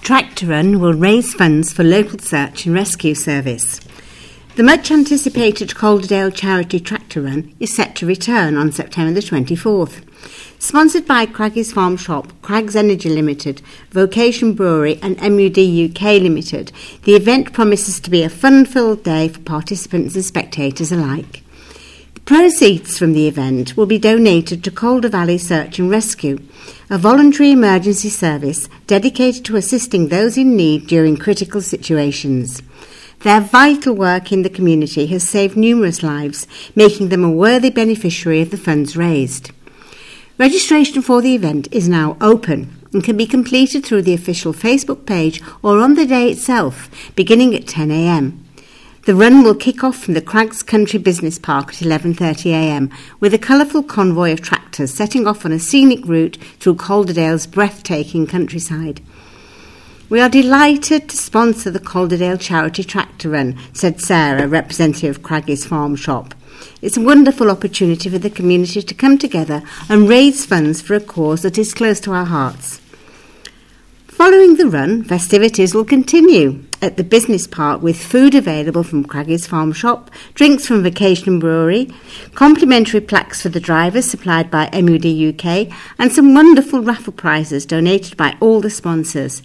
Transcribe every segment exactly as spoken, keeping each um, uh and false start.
Tractor Run will raise funds for local search and rescue service. The much-anticipated Calderdale Charity Tractor Run is set to return on September the twenty-fourth. Sponsored by Craggy's Farm Shop, Craggs Energy Limited, Vocation Brewery and M U D U K Limited, the event promises to be a fun-filled day for participants and spectators alike. The proceeds from the event will be donated to Calder Valley Search and Rescue, a voluntary emergency service dedicated to assisting those in need during critical situations. Their vital work in the community has saved numerous lives, making them a worthy beneficiary of the funds raised. Registration for the event is now open and can be completed through the official Facebook page or on the day itself, beginning at ten a.m. The run will kick off from the Craggs Country Business Park at eleven thirty a.m. with a colourful convoy of tractors setting off on a scenic route through Calderdale's breathtaking countryside. "We are delighted to sponsor the Calderdale Charity Tractor Run," said Sarah, representative of Craggy's Farm Shop. "It's a wonderful opportunity for the community to come together and raise funds for a cause that is close to our hearts." Following the run, festivities will continue at the business park with food available from Craggy's Farm Shop, drinks from Vocation Brewery, complimentary plaques for the drivers supplied by M U D U K, and some wonderful raffle prizes donated by all the sponsors.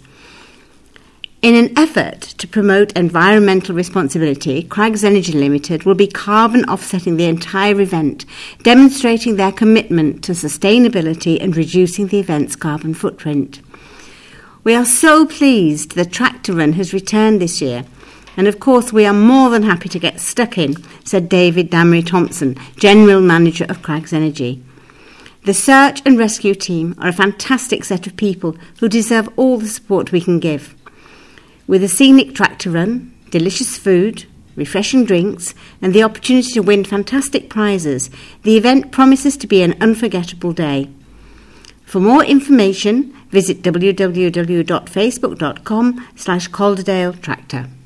In an effort to promote environmental responsibility, Craggs Energy Limited will be carbon offsetting the entire event, demonstrating their commitment to sustainability and reducing the event's carbon footprint. "We are so pleased the Tractor Run has returned this year, and of course we are more than happy to get stuck in," said David Damery Thompson, General Manager of Craggs Energy. "The search and rescue team are a fantastic set of people who deserve all the support we can give. With a scenic tractor run, delicious food, refreshing drinks, and the opportunity to win fantastic prizes, the event promises to be an unforgettable day. For more information, visit w w w dot facebook dot com slash Calderdale Tractor.